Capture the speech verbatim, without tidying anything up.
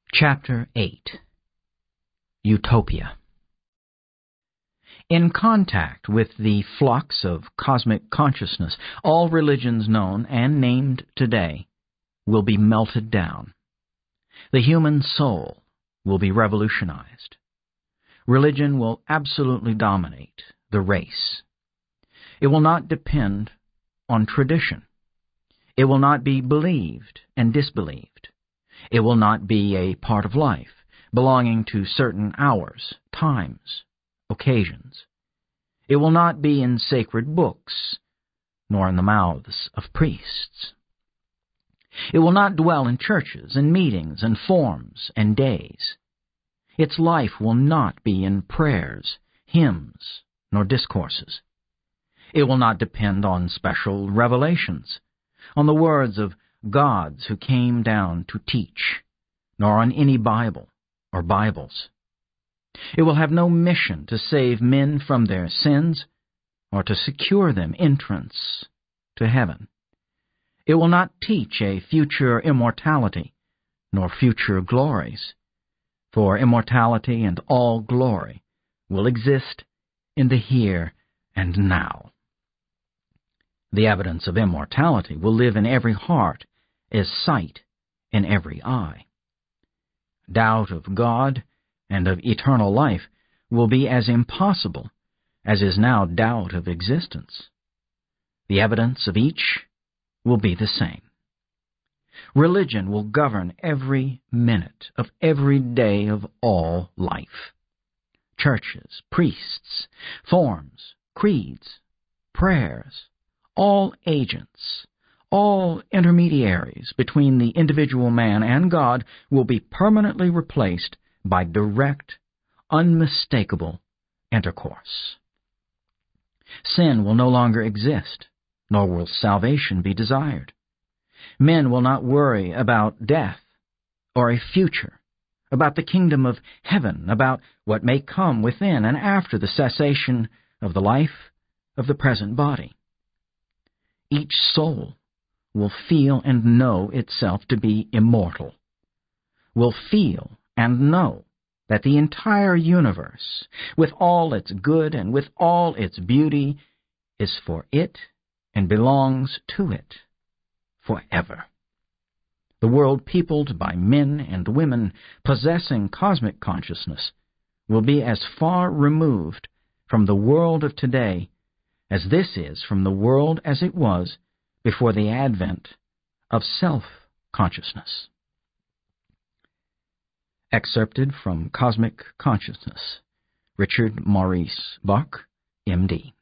Chapter eight. Utopia. In contact with the flux of cosmic consciousness, all religions known and named today will be melted down. The human soul will be revolutionized. Religion will absolutely dominate the race. It will not depend on tradition. It will not be believed and disbelieved. It will not be a part of life, belonging to certain hours, times, occasions. It will not be in sacred books, nor in the mouths of priests. It will not dwell in churches and meetings and forms and days. Its life will not be in prayers, hymns, nor discourses. It will not depend on special revelations, on the words of gods who came down to teach, nor on any Bible or Bibles. It will have no mission to save men from their sins or to secure them entrance to heaven. It will not teach a future immortality nor future glories, for immortality and all glory will exist in the here and now. The evidence of immortality will live in every heart as sight in every eye. Doubt of God and of eternal life will be as impossible as is now doubt of existence. The evidence of each will be the same. Religion will govern every minute of every day of all life. Churches, priests, forms, creeds, prayers, all agents, all intermediaries between the individual man and God will be permanently replaced by direct, unmistakable intercourse. Sin will no longer exist, nor will salvation be desired. Men will not worry about death or a future, about the kingdom of heaven, about what may come within and after the cessation of the life of the present body. Each soul will feel and know itself to be immortal, will feel and know that the entire universe, with all its good and with all its beauty, is for it and belongs to it forever. The world peopled by men and women possessing cosmic consciousness will be as far removed from the world of today as this is from the world as it was before the advent of self-consciousness. Excerpted from Cosmic Consciousness, Richard Maurice Bach, M D